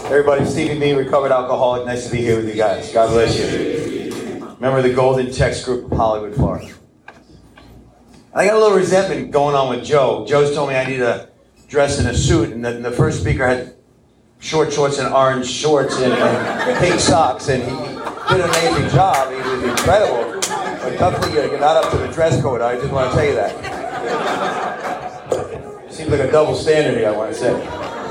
Everybody, Stevie B, recovered alcoholic. Nice to be here with you guys. God bless you. Member of the Golden Text Group of Hollywood, Florida. I got a little resentment going on with Joe. Joe's told me I need to dress in a suit, and the first speaker had short shorts and orange shorts and pink socks, and he did an amazing job. He was incredible. But tough you're not up to the dress code. I just want to tell you that. Seems like a double standard here, I want to say.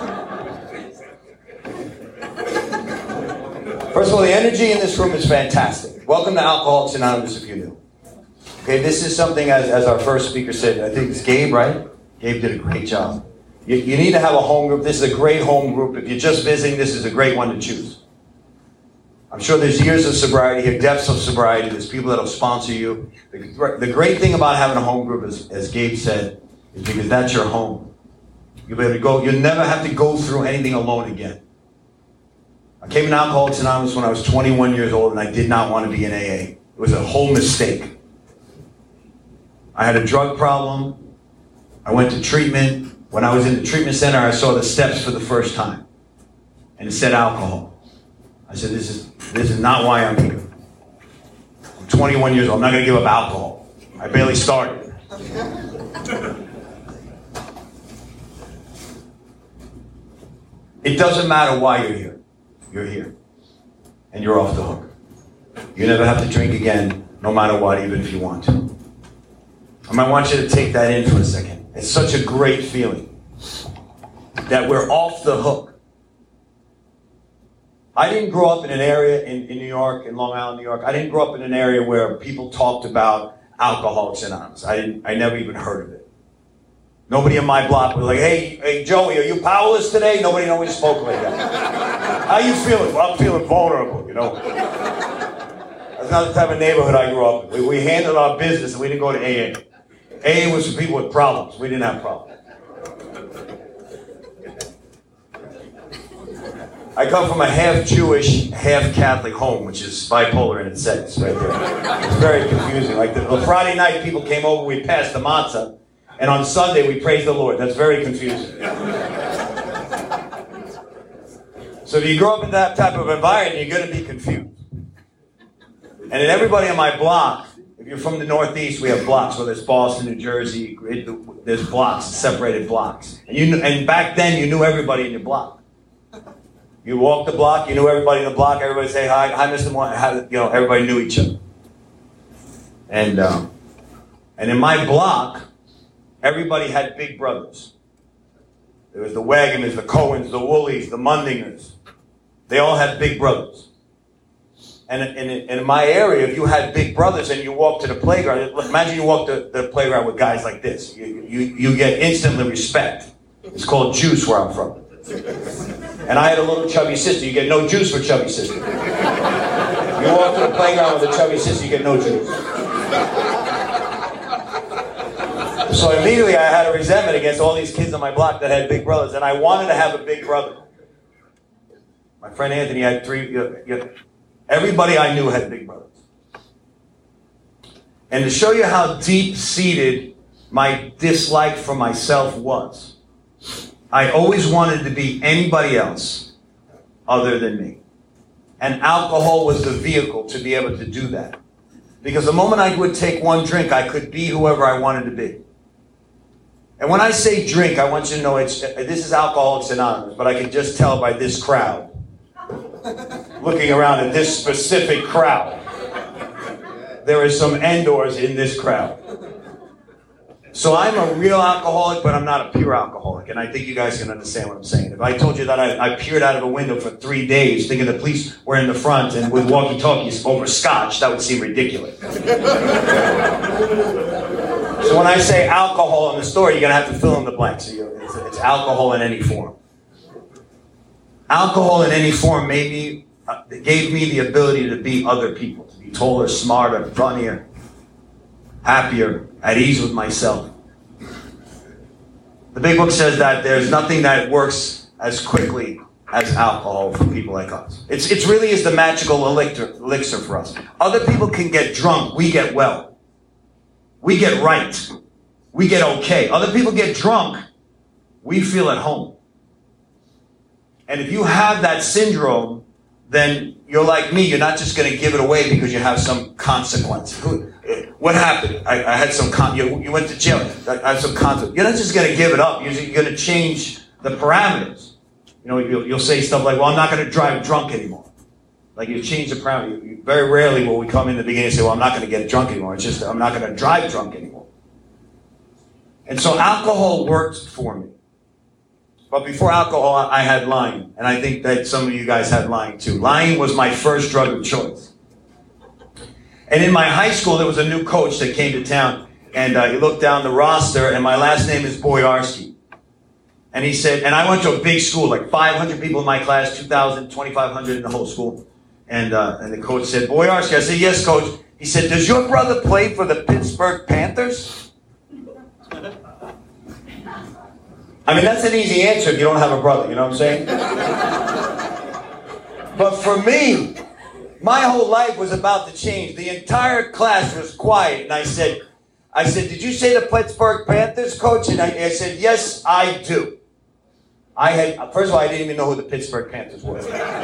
First of all, the energy in this room is fantastic. Welcome to Alcoholics Anonymous, if you're new. Okay, this is something, as our first speaker said, I think it's Gabe, right? Gabe did a great job. You need to have a home group. This is a great home group. If you're just visiting, this is a great one to choose. I'm sure there's years of sobriety here, depths of sobriety. There's people that will sponsor you. The great thing about having a home group, as Gabe said, is because that's your home. You'll be able to go. You'll never have to go through anything alone again. I came in Alcoholics Anonymous when I was 21 years old, and I did not want to be in AA. It was a whole mistake. I had a drug problem. I went to treatment. When I was in the treatment center, I saw the steps for the first time. And it said alcohol. I said, this is not why I'm here. I'm 21 years old. I'm not going to give up alcohol. I barely started. It doesn't matter why you're here. You're here. And you're off the hook. You never have to drink again, no matter what, even if you want to. I want you to take that in for a second. It's such a great feeling that we're off the hook. I didn't grow up in an area in New York, in Long Island, New York. I didn't grow up in an area where people talked about Alcoholics Anonymous. I never even heard of it. Nobody in my block was like, hey, Joey, are you powerless today? Nobody always spoke like that. How you feeling? Well, I'm feeling vulnerable, you know. That's not the type of neighborhood I grew up in. We handled our business and we didn't go to AA. AA was for people with problems. We didn't have problems. I come from a half-Jewish, half-Catholic home, which is bipolar in its sense, right there. It's very confusing. Like the Friday night, people came over, we passed the matzah, and on Sunday, we praised the Lord. That's very confusing. So if you grow up in that type of environment, you're going to be confused. And then everybody on my block, if you're from the Northeast, we have blocks, whether it's Boston, New Jersey, there's blocks, separated blocks. And back then, you knew everybody in your block. You walked the block, you knew everybody in the block, everybody say hi, Mr. Moore, everybody knew each other. And in my block, everybody had big brothers. There was the Wagamans, the Cohens, the Woolies, the Mundingers. They all had big brothers. And in my area, if you had big brothers and you walked to the playground, imagine you walk to the playground with guys like this. You get instantly respect. It's called juice where I'm from. And I had a little chubby sister. You get no juice for chubby sister. You walk to the playground with a chubby sister, you get no juice. So immediately I had a resentment against all these kids on my block that had big brothers, and I wanted to have a big brother. My friend Anthony had three. Everybody I knew had big brothers. And to show you how deep-seated my dislike for myself was, I always wanted to be anybody else other than me. And alcohol was the vehicle to be able to do that. Because the moment I would take one drink, I could be whoever I wanted to be. And when I say drink, I want you to know this is Alcoholics Anonymous, but I can just tell by this crowd. Looking around at this specific crowd. There is some Endors in this crowd. So I'm a real alcoholic, but I'm not a pure alcoholic. And I think you guys can understand what I'm saying. If I told you that I peered out of a window for 3 days thinking the police were in the front and with walkie-talkies over scotch, that would seem ridiculous. So when I say alcohol in the story, you're going to have to fill in the blanks. It's alcohol in any form. Alcohol in any form gave me the ability to be other people, to be taller, smarter, funnier, happier, at ease with myself. The big book says that there's nothing that works as quickly as alcohol for people like us. It really is the magical elixir for us. Other people can get drunk, we get well. We get right. We get okay. Other people get drunk, we feel at home. And if you have that syndrome, then you're like me. You're not just going to give it away because you have some consequence. What happened? I had some you went to jail. I had some consequence. You're not just going to give it up. You're going to change the parameters. You know, you'll say stuff like, well, I'm not going to drive drunk anymore. Like you change the parameters. Very rarely will we come in the beginning and say, well, I'm not going to get drunk anymore. It's just I'm not going to drive drunk anymore. And so alcohol worked for me. But before alcohol, I had lying. And I think that some of you guys had lying too. Lying was my first drug of choice. And in my high school, there was a new coach that came to town. And he looked down the roster, and my last name is Boyarsky. And he said, and I went to a big school, like 500 people in my class, 2,000, 2,500 in the whole school. And the coach said, Boyarsky. I said, yes, coach. He said, does your brother play for the Pittsburgh Panthers? I mean, that's an easy answer if you don't have a brother, you know what I'm saying? But for me, my whole life was about to change. The entire class was quiet, and I said, did you say the Pittsburgh Panthers, coach? And I said, yes, I do. First of all, I didn't even know who the Pittsburgh Panthers were.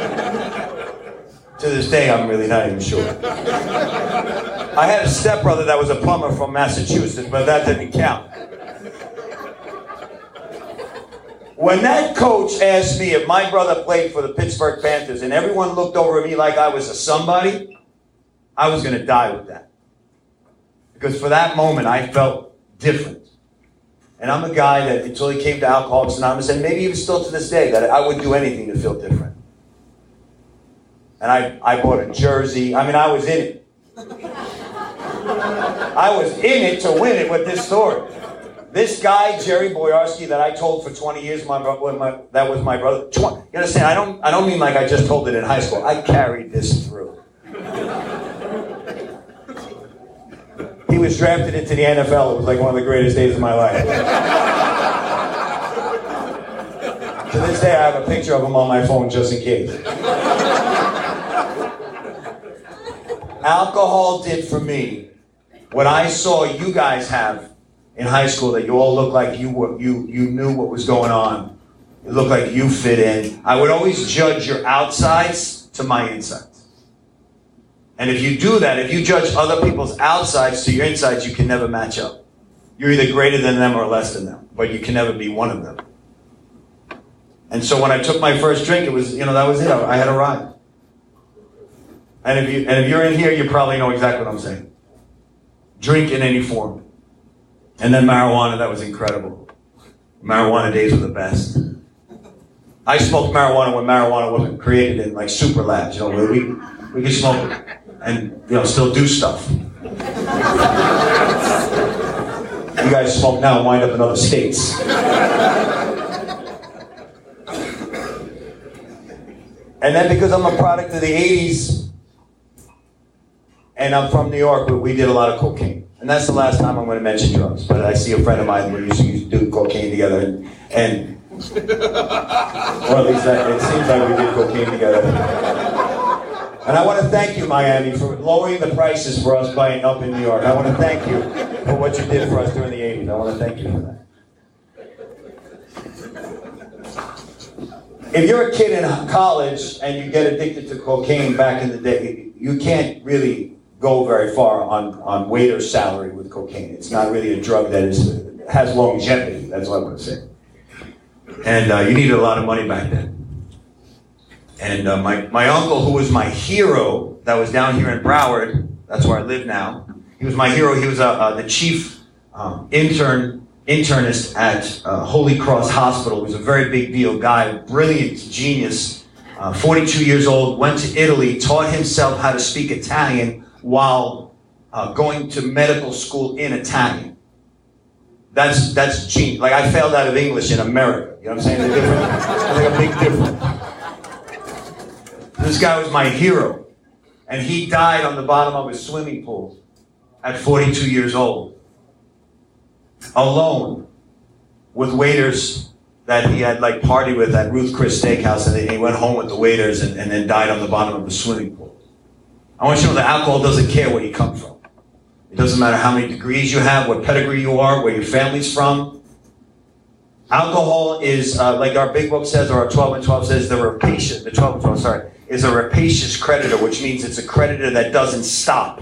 To this day, I'm really not even sure. I had a stepbrother that was a plumber from Massachusetts, but that didn't count. When that coach asked me if my brother played for the Pittsburgh Panthers and everyone looked over at me like I was a somebody, I was going to die with that. Because for that moment, I felt different. And I'm a guy that, until he came to Alcoholics Anonymous, and maybe even still to this day, that I would do anything to feel different. And I bought a jersey. I mean, I was in it. I was in it to win it with this story. This guy, Jerry Boyarsky, that I told for 20 years, that was my brother. You understand? I don't mean like I just told it in high school. I carried this through. He was drafted into the NFL. It was like one of the greatest days of my life. To this day, I have a picture of him on my phone just in case. Alcohol did for me what I saw you guys have in high school, that you all looked like you knew what was going on. It looked like you fit in. I would always judge your outsides to my insides. And if you do that, if you judge other people's outsides to your insides, you can never match up. You're either greater than them or less than them, but you can never be one of them. And so when I took my first drink, it was, that was it. I had arrived. And if you're in here, you probably know exactly what I'm saying. Drink in any form. And then marijuana, that was incredible. Marijuana days were the best. I smoked marijuana when marijuana wasn't created in like super labs, where we could smoke it and still do stuff. You guys smoke now and wind up in other states. And then because I'm a product of the 80s and I'm from New York, we did a lot of cocaine. And that's the last time I'm going to mention drugs. But I see a friend of mine who used to do cocaine together, and or at least it seems like we did cocaine together. And I want to thank you, Miami, for lowering the prices for us buying up in New York. I want to thank you for what you did for us during the 80s. I want to thank you for that. If you're a kid in college and you get addicted to cocaine back in the day, you can't really go very far on waiter's salary with cocaine. It's not really a drug that has longevity. That's what I'm going to say. And you needed a lot of money back then. And my uncle, who was my hero, that was down here in Broward, that's where I live now. He was my hero. He was the chief internist at Holy Cross Hospital. He was a very big deal guy, brilliant genius, 42 years old, went to Italy, taught himself how to speak Italian while going to medical school in Italian. That's genius. Like, I failed out of English in America. You know what I'm saying? There's like a big difference. This guy was my hero. And he died on the bottom of his swimming pool at 42 years old. Alone. With waiters that he had like partied with at Ruth Chris Steakhouse, and he went home with the waiters and then died on the bottom of the swimming pool. I want you to know that alcohol doesn't care where you come from. It doesn't matter how many degrees you have, what pedigree you are, where your family's from. Alcohol is, like our big book says, or our 12 and 12 says, the 12 and 12, sorry, is a rapacious creditor, which means it's a creditor that doesn't stop.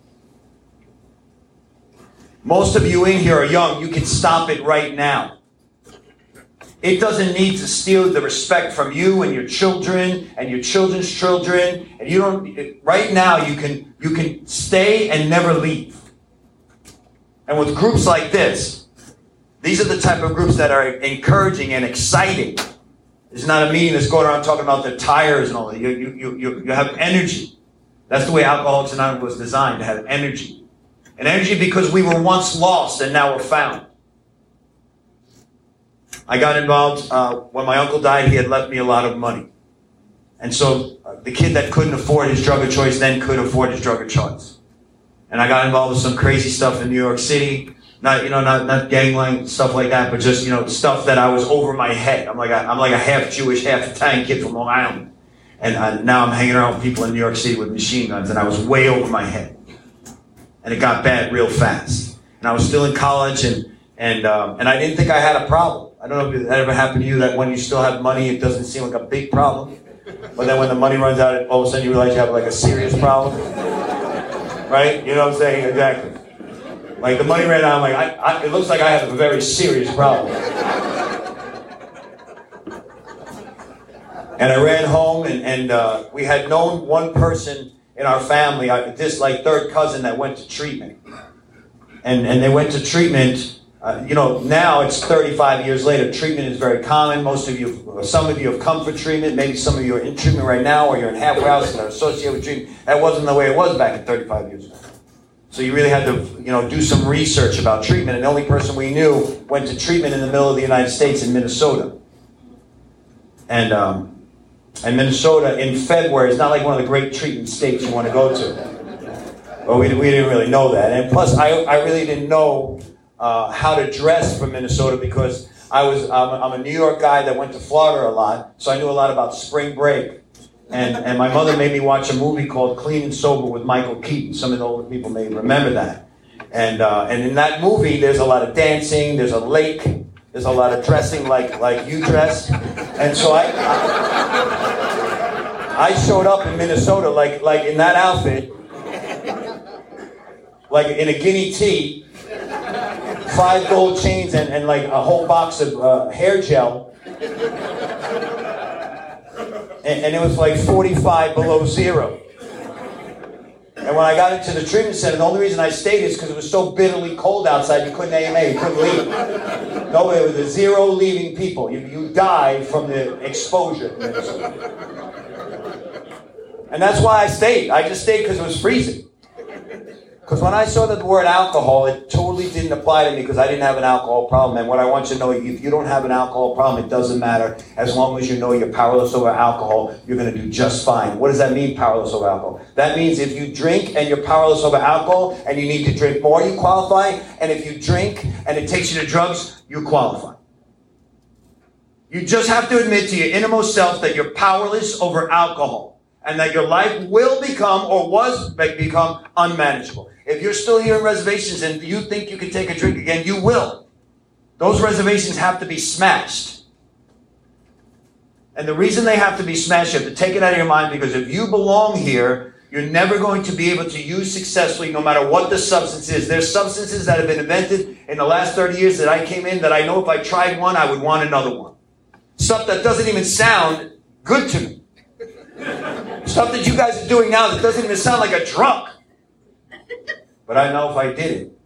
Most of you in here are young. You can stop it right now. It doesn't need to steal the respect from you and your children and your children's children. And you don't. Right now, you can stay and never leave. And with groups like this, these are the type of groups that are encouraging and exciting. It's not a meeting that's going around talking about the tires and all that. You have energy. That's the way Alcoholics Anonymous was designed, to have energy. And energy because we were once lost and now we're found. I got involved when my uncle died. He had left me a lot of money. And so the kid that couldn't afford his drug of choice then could afford his drug of choice. And I got involved with some crazy stuff in New York City. Not gangland stuff like that, but just, stuff that I was over my head. I'm like a half Jewish, half Italian kid from Long Island. And now I'm hanging around with people in New York City with machine guns, and I was way over my head. And it got bad real fast. And I was still in college, and I didn't think I had a problem. I don't know if that ever happened to you, that when you still have money, it doesn't seem like a big problem. But then when the money runs out, all of a sudden you realize you have like a serious problem. Right? You know what I'm saying? Exactly. Like the money ran out, I'm like, it looks like I have a very serious problem. And I ran home, and we had known one person in our family, this like third cousin that went to treatment. And they went to treatment, now it's 35 years later, treatment is very common. Some of you have come for treatment, maybe some of you are in treatment right now, or you're in halfway house and are associated with treatment. That wasn't the way it was back in 35 years ago. So you really had to, do some research about treatment. And the only person we knew went to treatment in the middle of the United States in Minnesota. And Minnesota in February is not like one of the great treatment states you want to go to. Well, we didn't really know that. And plus, I really didn't know how to dress for Minnesota because I'm a New York guy that went to Florida a lot. So I knew a lot about spring break. And my mother made me watch a movie called Clean and Sober with Michael Keaton. Some of the older people may remember that. And in that movie, there's a lot of dancing, there's a lake, there's a lot of dressing like you dress. And so I showed up in Minnesota like in that outfit, like in a guinea tee, 5 gold chains and like a whole box of hair gel. And it was like 45 below zero. And when I got into the treatment center, the only reason I stayed is because it was so bitterly cold outside, you couldn't AMA, you couldn't leave. No, it was a zero leaving people. You died from the exposure. And that's why I stayed. I just stayed because it was freezing. Because when I saw the word alcohol, it totally didn't apply to me because I didn't have an alcohol problem. And what I want you to know, if you don't have an alcohol problem, it doesn't matter. As long as you know you're powerless over alcohol, you're going to do just fine. What does that mean, powerless over alcohol? That means if you drink and you're powerless over alcohol and you need to drink more, you qualify. And if you drink and it takes you to drugs, you qualify. You just have to admit to your innermost self that you're powerless over alcohol and that your life will become or become unmanageable. If you're still here in reservations and you think you can take a drink again, you will. Those reservations have to be smashed. And the reason they have to be smashed, you have to take it out of your mind, because if you belong here, you're never going to be able to use successfully no matter what the substance is. There's substances that have been invented in the last 30 years that I came in that I know if I tried one, I would want another one. Stuff that doesn't even sound good to me. Stuff that you guys are doing now that doesn't even sound like a drug. But I know if I did it.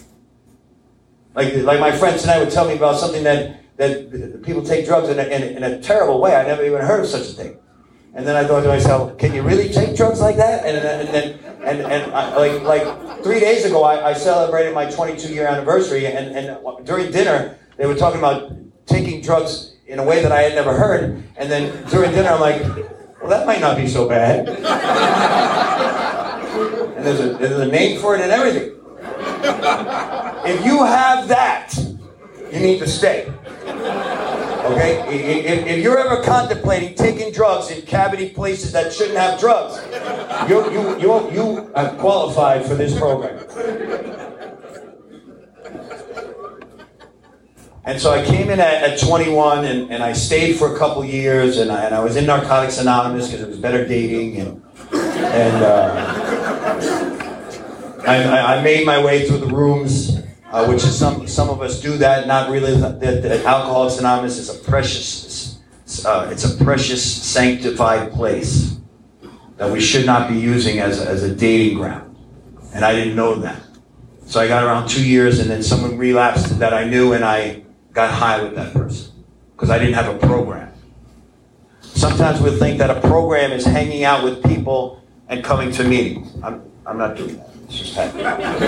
Like my friends tonight would tell me about something that people take drugs in a terrible way. I never even heard of such a thing. And then I thought to myself, can you really take drugs like that? And I, 3 days ago, I celebrated my 22-year anniversary, and during dinner, they were talking about taking drugs in a way that I had never heard. And then during dinner, I'm like, well, that might not be so bad. And there's a name for it and everything. If you have that, you need to stay. Okay? If you're ever contemplating taking drugs in cavity places that shouldn't have drugs, you have qualified for this program. And so I came in at 21, and I stayed for a couple years, and I was in Narcotics Anonymous because it was better dating, and I made my way through the rooms, which is some of us do that. Not really. That Alcoholics Anonymous is a precious, sanctified place that we should not be using as a dating ground, and I didn't know that. So I got around 2 years, and then someone relapsed that I knew, and I got high with that person because I didn't have a program. Sometimes we think that a program is hanging out with people and coming to meetings. I'm not doing that. It's just happening.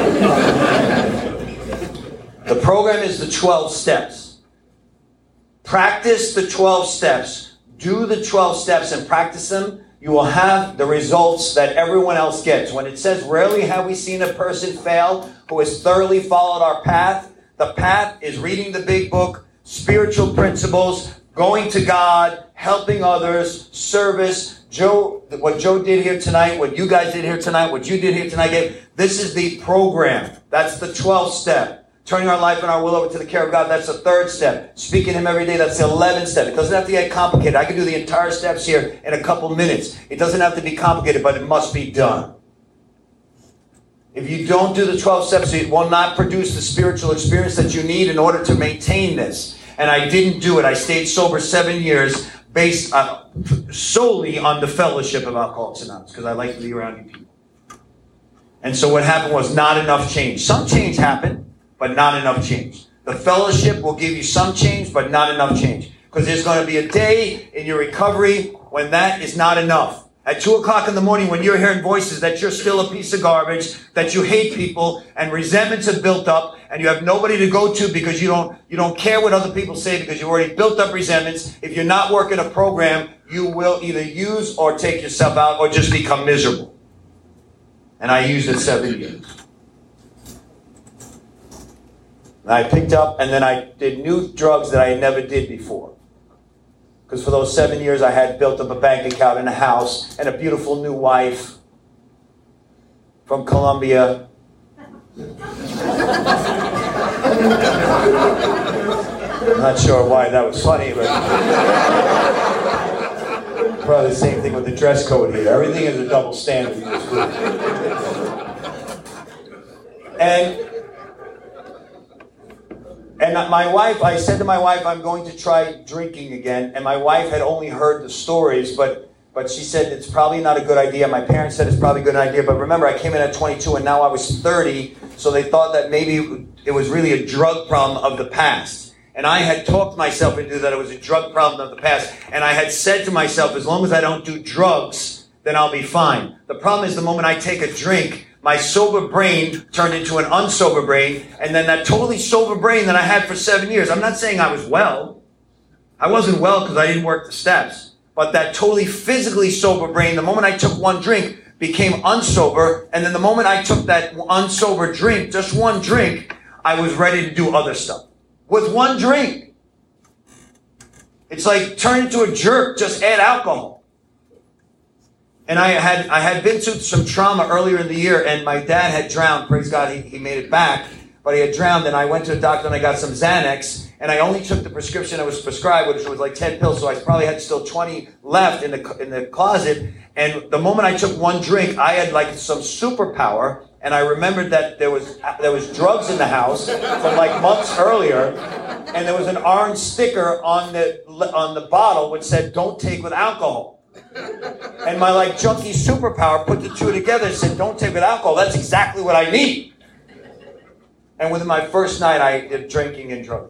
The program is the 12 steps. Practice the 12 steps. Do the 12 steps and practice them. You will have the results that everyone else gets. When it says, rarely have we seen a person fail who has thoroughly followed our path. The path is reading the big book, spiritual principles, going to God, helping others, service. What Joe did here tonight, what you guys did here tonight, what you did here tonight, this is the program. That's the 12th step. Turning our life and our will over to the care of God, that's the 3rd step. Speaking to Him every day, that's the 11th step. It doesn't have to get complicated. I can do the entire steps here in a couple minutes. It doesn't have to be complicated, but it must be done. If you don't do the 12 steps, it will not produce the spiritual experience that you need in order to maintain this. And I didn't do it. I stayed sober 7 years based solely on the fellowship of Alcoholics Anonymous because I like to be around you people. And so what happened was not enough change. Some change happened, but not enough change. The fellowship will give you some change, but not enough change. Because there's going to be a day in your recovery when that is not enough. At 2 o'clock in the morning when you're hearing voices that you're still a piece of garbage, that you hate people, and resentments have built up, and you have nobody to go to because you don't care what other people say because you've already built up resentments. If you're not working a program, you will either use or take yourself out or just become miserable. And I used it 7 years. And I picked up, and then I did new drugs that I never did before. Because for those 7 years, I had built up a bank account and a house and a beautiful new wife from Colombia. I'm not sure why that was funny, but probably the same thing with the dress code here. Everything is a double standard in this group. And my wife, I said to my wife, I'm going to try drinking again. And my wife had only heard the stories, but she said it's probably not a good idea. My parents said it's probably a good idea. But remember, I came in at 22 and now I was 30. So they thought that maybe it was really a drug problem of the past. And I had talked myself into that it was a drug problem of the past. And I had said to myself, as long as I don't do drugs, then I'll be fine. The problem is the moment I take a drink, my sober brain turned into an unsober brain, and then that totally sober brain that I had for 7 years. I'm not saying I was well. I wasn't well because I didn't work the steps. But that totally physically sober brain, the moment I took one drink, became unsober. And then the moment I took that unsober drink, just one drink, I was ready to do other stuff. With one drink. It's like turn into a jerk, just add alcohol. And I had been through some trauma earlier in the year, and my dad had drowned. Praise God, he made it back. But he had drowned, and I went to the doctor, and I got some Xanax, and I only took the prescription that was prescribed, which was like 10 pills, so I probably had still 20 left in the closet. And the moment I took one drink, I had like some superpower, and I remembered that there was drugs in the house from like months earlier, and there was an orange sticker on the bottle which said, "Don't take with alcohol." And my like junkie superpower put the two together and said, "Don't take with alcohol. That's exactly what I need." And within my first night, I did drinking and drugging.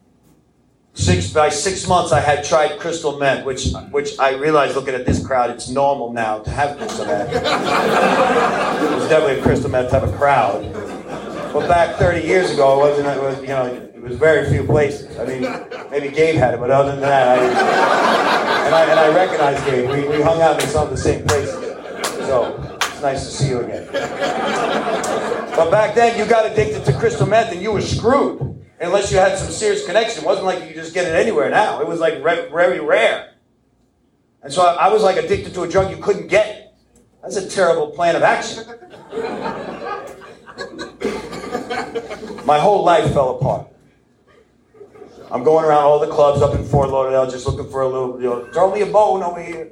By 6 months, I had tried crystal meth, which I realized, looking at this crowd, it's normal now to have crystal meth. It was definitely a crystal meth type of crowd. But back 30 years ago, it was very few places. I mean, maybe Gabe had it, but other than that, I recognized Gabe. We hung out in some of the same places. So it's nice to see you again. But back then, you got addicted to crystal meth and you were screwed. Unless you had some serious connection. It wasn't like you could just get it anywhere now. It was like very rare. And so I was like addicted to a drug you couldn't get. That's a terrible plan of action. My whole life fell apart. I'm going around all the clubs up in Fort Lauderdale just looking for a little, throw me a bone over here.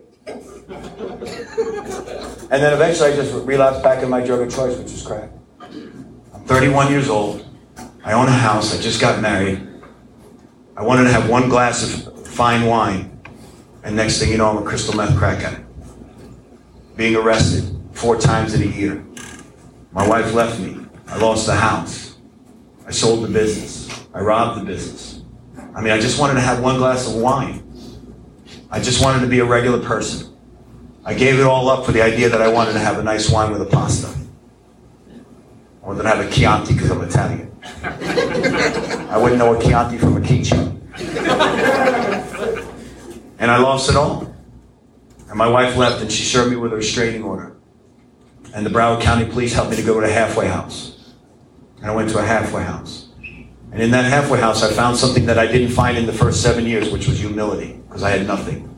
And then eventually I just relapsed back in my drug of choice, which was crack. I'm 31 years old. I own a house. I just got married. I wanted to have one glass of fine wine. And next thing you know, I'm a crystal meth crack addict. Being arrested 4 times in a year. My wife left me. I lost the house. I sold the business. I robbed the business. I mean, I just wanted to have one glass of wine. I just wanted to be a regular person. I gave it all up for the idea that I wanted to have a nice wine with a pasta. I wanted to have a Chianti because I'm Italian. I wouldn't know a Chianti from a quiche. And I lost it all. And my wife left and she served me with a restraining order. And the Broward County Police helped me to go to a halfway house. And I went to a halfway house. And in that halfway house, I found something that I didn't find in the first 7 years, which was humility, because I had nothing.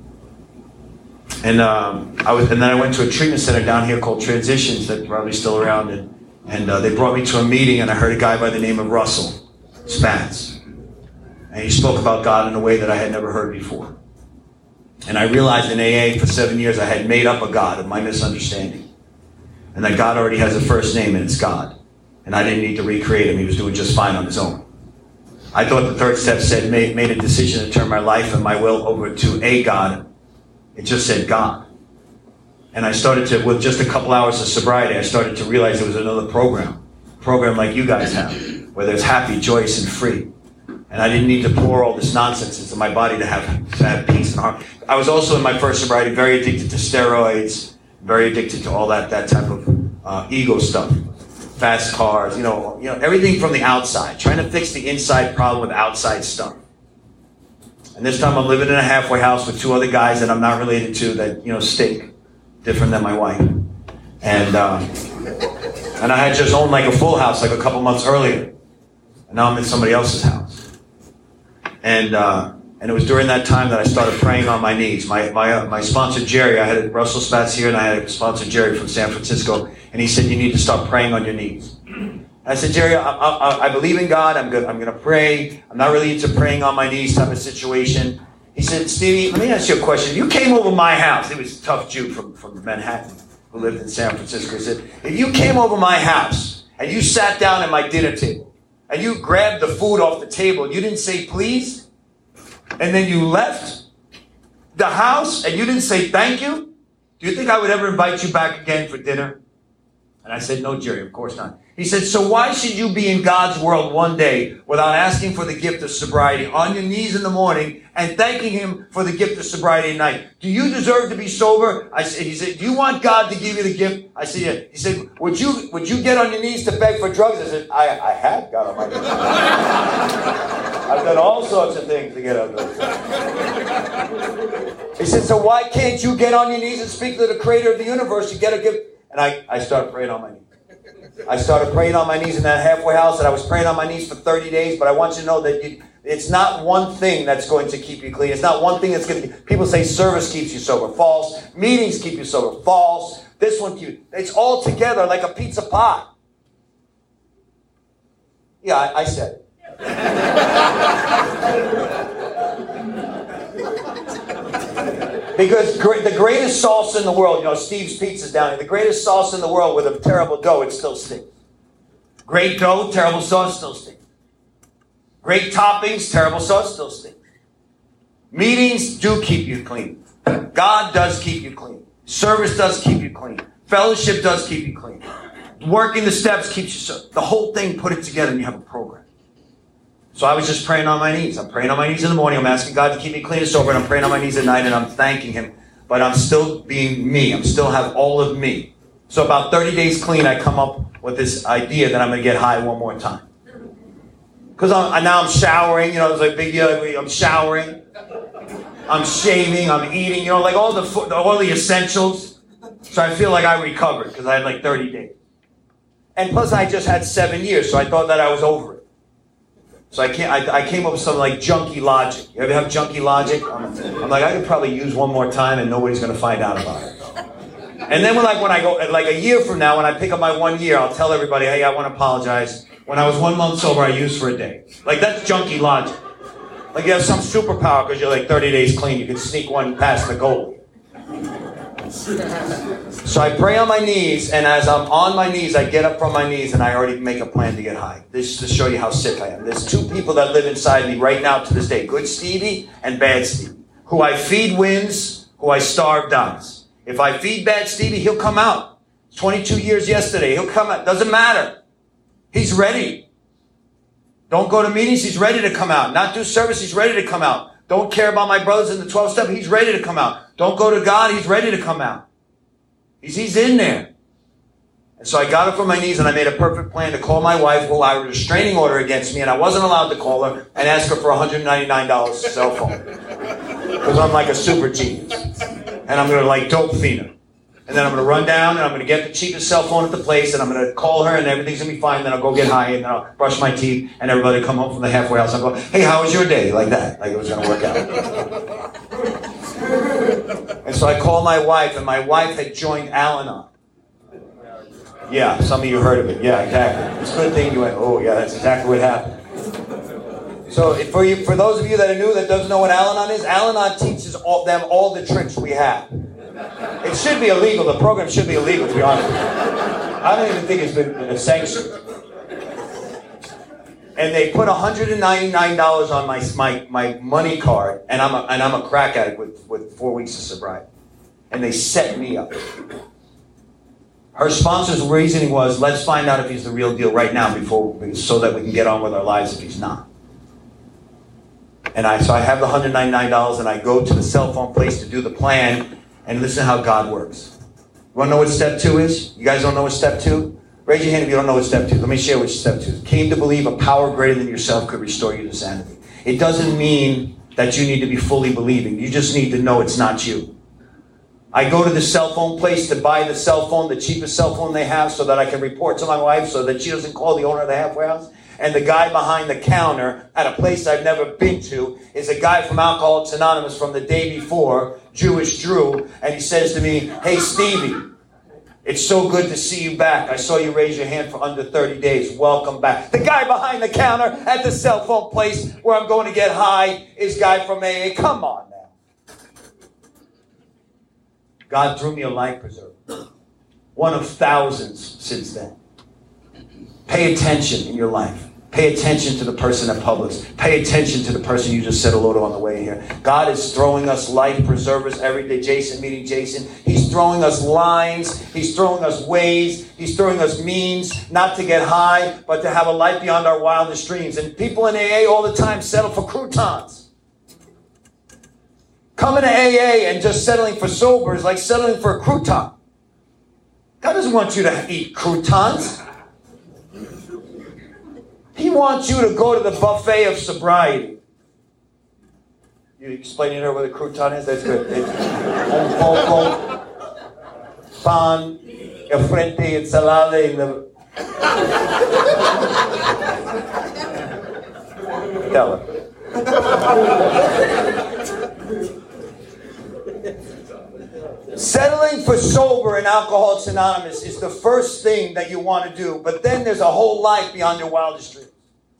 And then I went to a treatment center down here called Transitions, that's probably still around. And they brought me to a meeting, and I heard a guy by the name of Russell Spatz. And he spoke about God in a way that I had never heard before. And I realized in AA for 7 years I had made up a God of my misunderstanding. And that God already has a first name, and it's God. And I didn't need to recreate him. He was doing just fine on his own. I thought the third step said, made a decision to turn my life and my will over to a God. It just said God. And I started to, with just a couple hours of sobriety, I started to realize there was another program like you guys have, where there's happy, joyous, and free. And I didn't need to pour all this nonsense into my body to have peace and harmony. I was also in my first sobriety very addicted to steroids, very addicted to all that type of ego stuff. Fast cars, everything from the outside. Trying to fix the inside problem with outside stuff. And this time I'm living in a halfway house with 2 other guys that I'm not related to that, stink. Different than my wife. And I had just owned like a full house like a couple months earlier. And now I'm in somebody else's house. And it was during that time that I started praying on my knees. My sponsor, Jerry, I had Russell Spatz here, and I had a sponsor, Jerry, from San Francisco, and he said, you need to start praying on your knees. I said, Jerry, I believe in God. I'm going to pray. I'm not really into praying on my knees type of situation. He said, Stevie, let me ask you a question. You came over my house. He was a tough Jew from Manhattan who lived in San Francisco. He said, if you came over my house and you sat down at my dinner table and you grabbed the food off the table and you didn't say please, and then you left the house and you didn't say thank you, do you think I would ever invite you back again for dinner? And I said, no, Jerry, of course not. He said, so why should you be in God's world one day without asking for the gift of sobriety on your knees in the morning and thanking him for the gift of sobriety at night? Do you deserve to be sober? He said, do you want God to give you the gift? I said, yeah. He said, would you get on your knees to beg for drugs? I said, I have got on my knees. I've done all sorts of things to get on those. He said, so why can't you get on your knees and speak to the creator of the universe and get a gift? And I started praying on my knees. I started praying on my knees in that halfway house, and I was praying on my knees for 30 days, but I want you to know that it's not one thing that's going to keep you clean. It's not one thing that's going to... People say service keeps you sober. False. Meetings keep you sober. False. This one keeps you... It's all together like a pizza pie. Yeah, I said it. Because the greatest sauce in the world, Steve's Pizza's down here, the greatest sauce in the world with a terrible dough, it still stinks. Great dough, terrible sauce, still stinks. Great toppings, terrible sauce, still stinks. Meetings do keep you clean. God does keep you clean. Service does keep you clean. Fellowship does keep you clean. Working the steps keeps you sober. The whole thing, put it together and you have a program. So I was just praying on my knees. I'm praying on my knees in the morning. I'm asking God to keep me clean and sober. And I'm praying on my knees at night and I'm thanking him. But I'm still being me. I'm still have all of me. So about 30 days clean, I come up with this idea that I'm going to get high one more time. Because now I'm showering. There's a big deal. I'm showering. I'm shaving. I'm eating. Like all the essentials. So I feel like I recovered because I had like 30 days. And plus I just had 7 years. So I thought that I was over it. So I came up with something like junkie logic. You ever have junkie logic? I'm like, I could probably use one more time and nobody's going to find out about it. And then when I go, like a year from now, when I pick up my 1 year, I'll tell everybody, hey, I want to apologize. When I was 1 month sober, I used for a day. Like, that's junkie logic. Like you have some superpower because you're like 30 days clean. You can sneak one past the goalie. So I pray on my knees, and as I'm on my knees, I get up from my knees and I already make a plan to get high. This is to show you how sick I am. There's two people that live inside me right now to this day. Good Stevie and bad Stevie. Who I feed wins, who I starve dies. If I feed bad Stevie, he'll come out. 22 years yesterday, he'll come out. Doesn't matter. He's ready. Don't go to meetings, he's ready to come out. Not do service, he's ready to come out. Don't care about my brothers in the 12 step, he's ready to come out. Don't go to God, he's ready to come out. He's in there. And so I got up from my knees and I made a perfect plan to call my wife who I had a restraining order against me, and I wasn't allowed to call her and ask her for $199 cell phone. Because I'm like a super genius. And I'm going to like dope fiend her. And then I'm going to run down and I'm going to get the cheapest cell phone at the place and I'm going to call her and everything's going to be fine. Then I'll go get high and then I'll brush my teeth and everybody come home from the halfway house. I'll go, hey, how was your day? Like that. Like it was going to work out. And so I called my wife, and my wife had joined Al-Anon. Yeah, some of you heard of it. Yeah, exactly. It's a good thing you went, oh yeah, that's exactly what happened. So for those of you that are new that doesn't know what Al-Anon is, Al-Anon teaches them all the tricks we have. It should be illegal. The program should be illegal, to be honest with you. I don't even think it's been sanctioned. And they put $199 on my money card, and I'm a crack addict with 4 weeks of sobriety. And they set me up. Her sponsor's reasoning was, let's find out if he's the real deal right now so that we can get on with our lives if he's not. And so I have the $199 and I go to the cell phone place to do the plan, and listen how God works. You want to know what step 2 is? You guys don't know what step 2? Raise your hand if you don't know what step 2 is. Let me share what step 2 is. Came to believe a power greater than yourself could restore you to sanity. It doesn't mean that you need to be fully believing. You just need to know it's not you. I go to the cell phone place to buy the cell phone, the cheapest cell phone they have, so that I can report to my wife so that she doesn't call the owner of the halfway house. And the guy behind the counter at a place I've never been to is a guy from Alcoholics Anonymous from the day before, Jewish Drew, and he says to me, hey Stevie, it's so good to see you back. I saw you raise your hand for under 30 days. Welcome back. The guy behind the counter at the cell phone place where I'm going to get high is guy from AA. Come on now. God threw me a life preserver. One of thousands since then. Pay attention in your life. Pay attention to the person at Publix. Pay attention to the person you just said hello to on the way here. God is throwing us life preservers every day. Jason meeting Jason. He's throwing us lines. He's throwing us ways. He's throwing us means not to get high, but to have a life beyond our wildest dreams. And people in AA all the time settle for croutons. Coming to AA and just settling for sober is like settling for a crouton. God doesn't want you to eat croutons. He wants you to go to the buffet of sobriety. You explaining to her what a crouton is? That's good. It's un poco, pan, e frente, ensalada, y the... Tell her. Settling for sober in Alcoholics Anonymous is the first thing that you want to do, but then there's a whole life beyond your wildest dreams.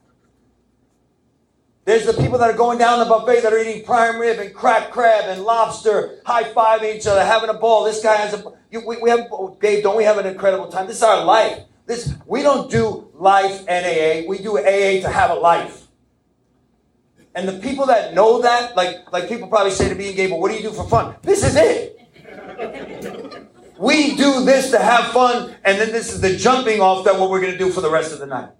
There's the people that are going down the buffet that are eating prime rib and cracked crab and lobster, high-fiving each other, having a ball. This guy has Dave, don't we have an incredible time? This is our life. We don't do life and AA. We do AA to have a life. And the people that know that, like people probably say to me and Gabe, well, what do you do for fun? This is it. We do this to have fun, and then this is the jumping off that what we're going to do for the rest of the night.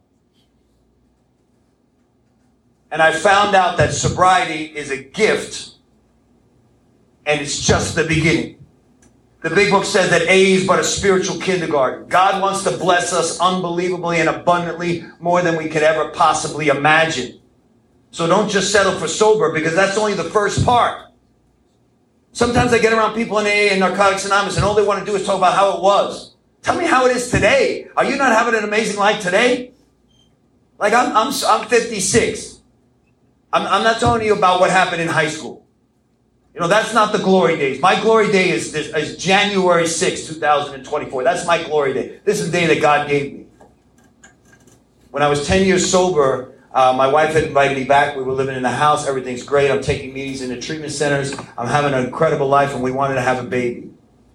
And I found out that sobriety is a gift, and it's just the beginning. The big book says that AA is but a spiritual kindergarten. God wants to bless us unbelievably and abundantly more than we could ever possibly imagine. So don't just settle for sober, because that's only the first part. Sometimes I get around people in AA and Narcotics Anonymous, and all they want to do is talk about how it was. Tell me how it is today. Are you not having an amazing life today? Like I'm 56. I'm not telling you about what happened in high school. You know, that's not the glory days. My glory day is January 6, 2024. That's my glory day. This is the day that God gave me. When I was 10 years sober, My wife had invited me back. We were living in the house. Everything's great. I'm taking meetings in the treatment centers. I'm having an incredible life, and we wanted to have a baby.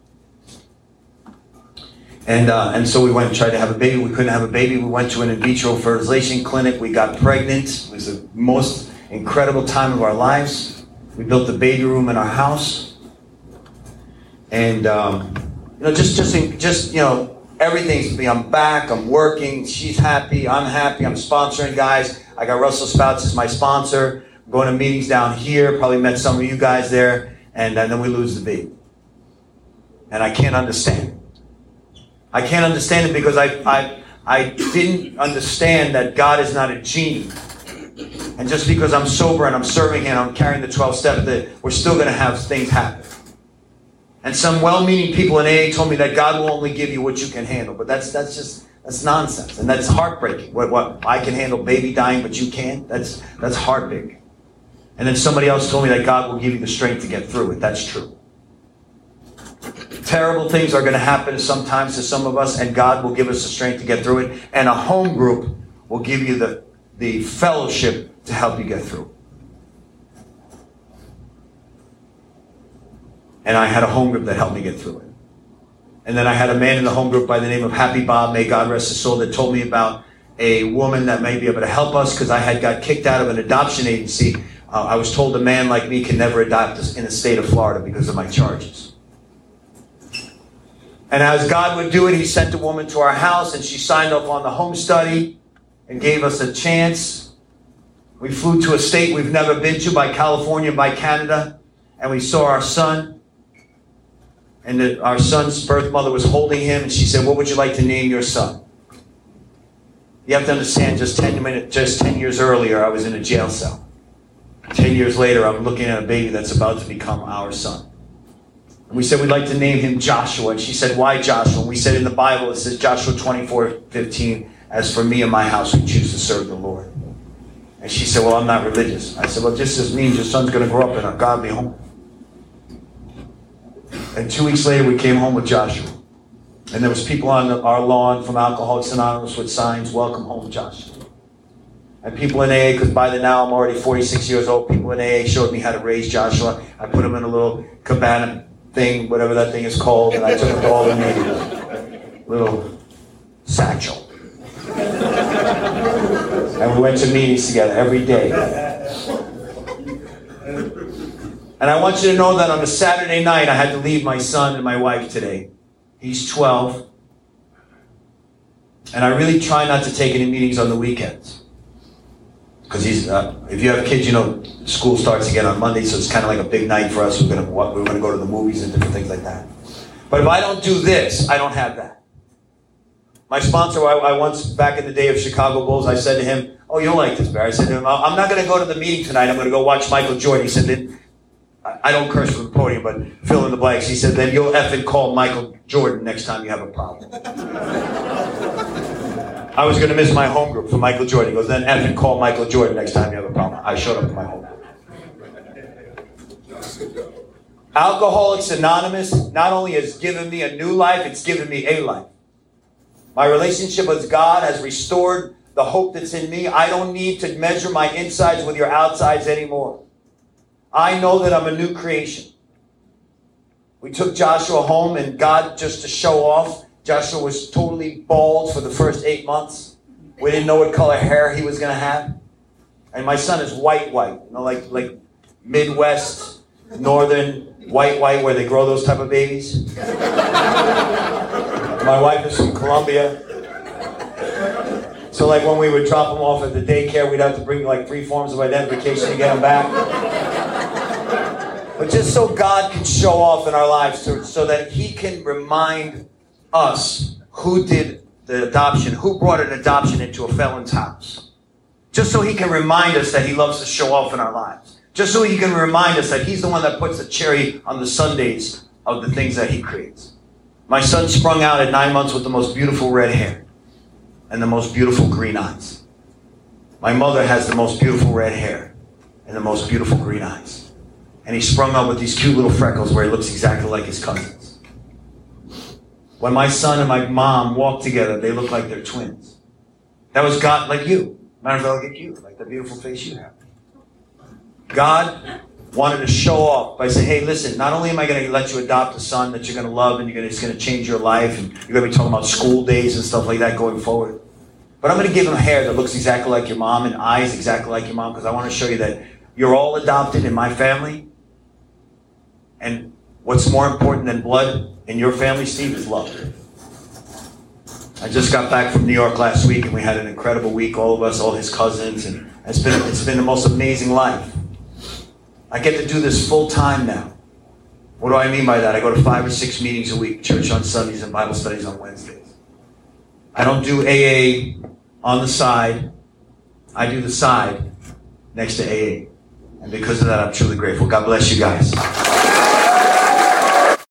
And so we went and tried to have a baby. We couldn't have a baby. We went to an in vitro fertilization clinic. We got pregnant. It was the most incredible time of our lives. We built the baby room in our house. And, just everything's, I'm back, I'm working, she's happy, I'm sponsoring guys. I got Russell Spouts as my sponsor. I'm going to meetings down here, probably met some of you guys there, and then we lose the baby. And I can't understand it. I can't understand it because I didn't understand that God is not a genie. And just because I'm sober and I'm serving Him, I'm carrying the 12 steps, that we're still going to have things happen. And some well-meaning people in AA told me that God will only give you what you can handle. But that's nonsense. And that's heartbreaking. What I can handle baby dying, but you can't? That's heartbreaking. And then somebody else told me that God will give you the strength to get through it. That's true. Terrible things are going to happen sometimes to some of us, and God will give us the strength to get through it. And a home group will give you the fellowship to help you get through it. And I had a home group that helped me get through it. And then I had a man in the home group by the name of Happy Bob, may God rest his soul, that told me about a woman that may be able to help us because I had got kicked out of an adoption agency. I was told a man like me can never adopt in the state of Florida because of my charges. And as God would do it, He sent a woman to our house, and she signed up on the home study and gave us a chance. We flew to a state we've never been to, by California, by Canada, and we saw our son. And our son's birth mother was holding him, and she said, "What would you like to name your son?" You have to understand, just 10 years earlier, I was in a jail cell. 10 years later, I'm looking at a baby that's about to become our son. And we said, "We'd like to name him Joshua." And she said, "Why Joshua?" And we said, in the Bible, it says, Joshua 24:15, "As for me and my house, we choose to serve the Lord." And she said, "Well, I'm not religious." I said, "Well, this means your son's going to grow up in a godly home." And 2 weeks later, we came home with Joshua. And there was people on our lawn from Alcoholics Anonymous with signs, "Welcome home, Joshua." And people in AA, because by now I'm already 46 years old, people in AA showed me how to raise Joshua. I put him in a little cabana thing, whatever that thing is called, and I took him to all the meetings. Little satchel. And we went to meetings together every day. And I want you to know that on a Saturday night, I had to leave my son and my wife today. He's 12. And I really try not to take any meetings on the weekends. Because if you have kids, school starts again on Monday, so it's kind of like a big night for us. We're going to go to the movies and different things like that. But if I don't do this, I don't have that. My sponsor, I once, back in the day of Chicago Bulls, I said to him, "Oh, you'll like this, Barry." I said to him, "I'm not going to go to the meeting tonight. I'm going to go watch Michael Jordan." He said, I don't curse from the podium, but fill in the blanks. He said, "Then you'll effing call Michael Jordan next time you have a problem." I was going to miss my home group for Michael Jordan. He goes, "Then effing call Michael Jordan next time you have a problem." I showed up to my home group. Alcoholics Anonymous not only has given me a new life, it's given me a life. My relationship with God has restored the hope that's in me. I don't need to measure my insides with your outsides anymore. I know that I'm a new creation. We took Joshua home, and God, just to show off, Joshua was totally bald for the first 8 months. We didn't know what color hair he was going to have. And my son is white, like Midwest, Northern, white, where they grow those type of babies. My wife is from Colombia. So when we would drop him off at the daycare, we'd have to bring 3 forms of identification to get him back. But just so God can show off in our lives, so that He can remind us who did the adoption, who brought an adoption into a felon's house. Just so He can remind us that He loves to show off in our lives. Just so He can remind us that He's the one that puts the cherry on the sundaes of the things that He creates. My son sprung out at 9 months with the most beautiful red hair and the most beautiful green eyes. My mother has the most beautiful red hair and the most beautiful green eyes. And he sprung up with these cute little freckles where he looks exactly like his cousins. When my son and my mom walk together, they look like they're twins. That was God, like you. Matter of fact, look at you, like the beautiful face you have. God wanted to show off by saying, hey, listen, not only am I going to let you adopt a son that you're going to love and it's going to change your life, and you're going to be talking about school days and stuff like that going forward, but I'm going to give him hair that looks exactly like your mom and eyes exactly like your mom, because I want to show you that you're all adopted in my family. And what's more important than blood in your family, Steve, is love. I just got back from New York last week, and we had an incredible week, all of us, all his cousins, and it's been the most amazing life. I get to do this full time now. What do I mean by that? I go to 5 or 6 meetings a week, church on Sundays and Bible studies on Wednesdays. I don't do AA on the side. I do the side next to AA. And because of that, I'm truly grateful. God bless you guys.